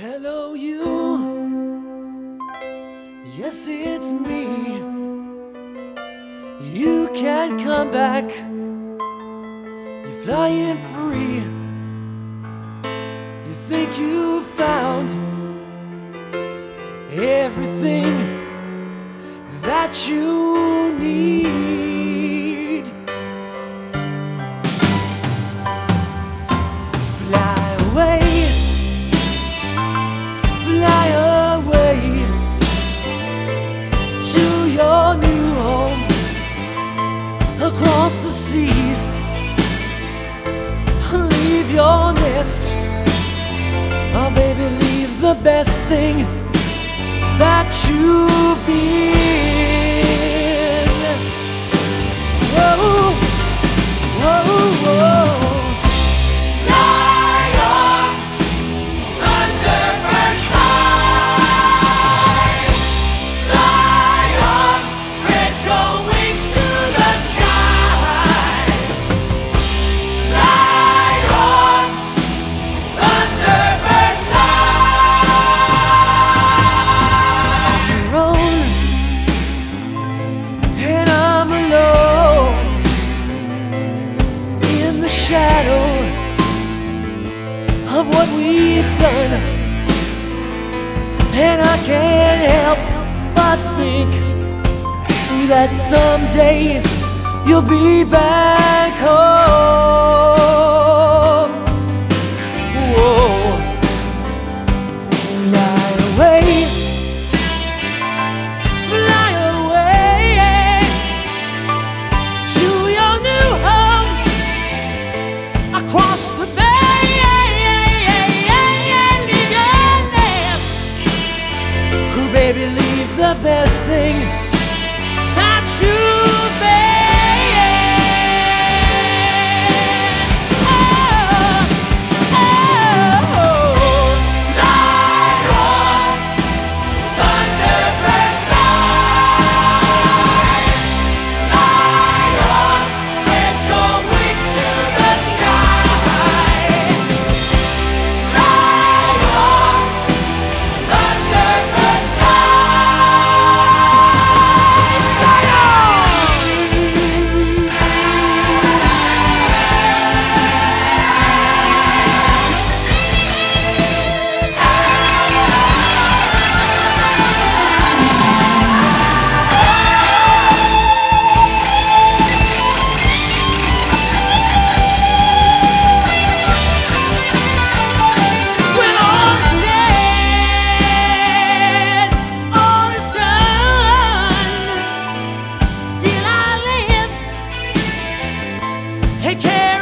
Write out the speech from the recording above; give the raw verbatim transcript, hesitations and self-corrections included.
Hello, you. Yes, it's me. You can come back. You're flying free. You think you found everything that you need. Fly away. Fly away to your new home across the seas. Leave your nest. Oh baby, leave the best thing that you've been. Whoa, whoa, whoa. Shadow of what we've done, and I can't help but think that someday you'll be back home. Whoa. Fly away, fly away to your new home across the bay. Leave your nest. Oh baby, leave the best thing that you've been. Oh, oh, oh. Fly on, Thunderbird, fly. Fly on, spread your wings to the sky. Fly on, Thunderbird, fly. Fly on. When all is said, all is done, still I live and care.